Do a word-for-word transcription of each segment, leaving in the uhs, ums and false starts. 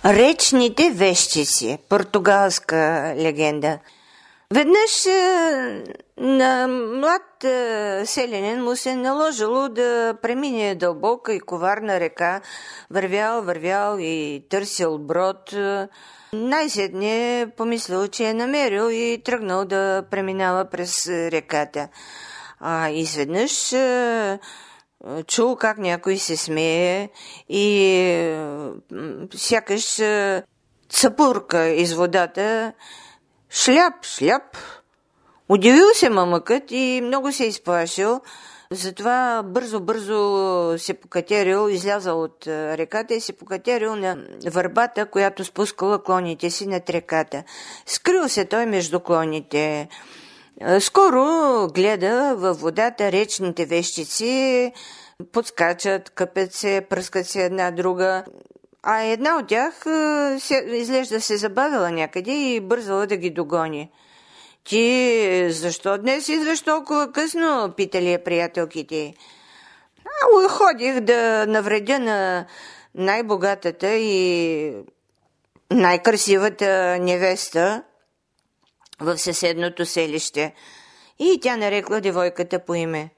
Речните вещици. Португалска легенда. Веднъж е, на млад е, селянин му се е наложило да премине дълбока и коварна река. Вървял, вървял и търсил брод. Най-сетне помислил, че е намерил и тръгнал да преминава през реката. А изведнъж е, чул как някой се смее и е, сякаш е, цапурка из водата. Шляп, шляп. Удивил се мамъкът и много се изплашил. Затова бързо-бързо се покатерил, излязал от реката и се покатерил на върбата, която спускала клоните си над реката. Скрил се той между клоните. Скоро гледа във водата речните вещици, подскачат, къпят се, пръскат се една друга. А една от тях се, изглежда се забавила някъде и бързала да ги догони. Ти защо днес идваш толкова късно, питали я приятелките. А, ходих да навредя на най-богатата и най-красивата невеста в съседното селище. И тя нарекла девойката по име.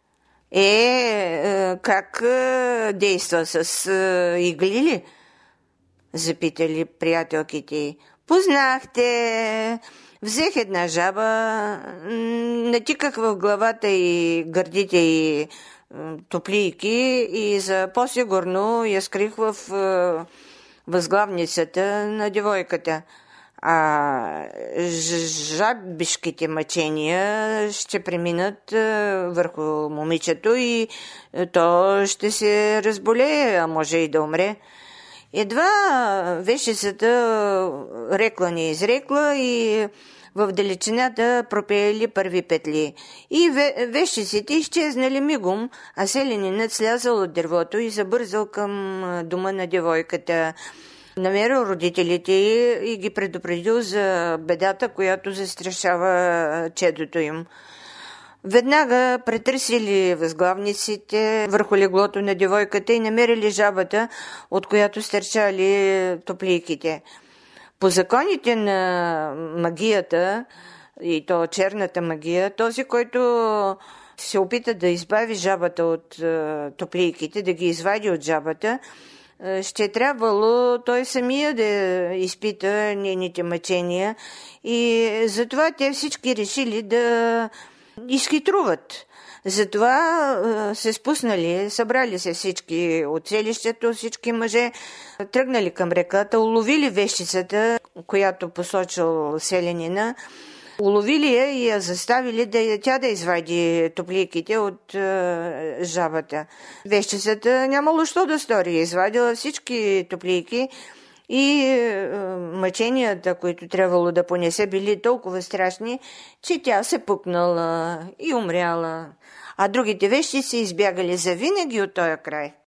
Е, как действа, с игли ли? Запитали приятелките. Познахте. Взех една жаба, натиках в главата и гърдите и топлийки и за по-сигурно я скрих в възглавницата на девойката. А жабишките мъчения ще преминат върху момичето и то ще се разболее, а може и да умре. Едва вещицата рекла не изрекла и в далечината пропеели първи петли. И вещиците изчезнали мигом, а селянинът слязал от дървото и забързал към дома на девойката. Намерил родителите и ги предупредил за бедата, която застрашава чедото им. Веднага претърсили възглавниците върху леглото на девойката и намерили жабата, от която стърчали топлийките. По законите на магията, и то черната магия, този, който се опита да избави жабата от топлийките, да ги извади от жабата, ще трябвало той самия да изпита нейните мъчения и затова те всички решили да изхитруват. Затова се спуснали, събрали се всички от селището, всички мъже, тръгнали към реката, уловили вещицата, която посочил селянина, уловили я и я заставили да, тя да извади топлийките от е, жабата. Вещицата нямало що да стори, извадила всички топлийки и е, мъченията, които трябвало да понесе, били толкова страшни, че тя се пукнала и умряла, а другите вещи се избягали завинаги от този край.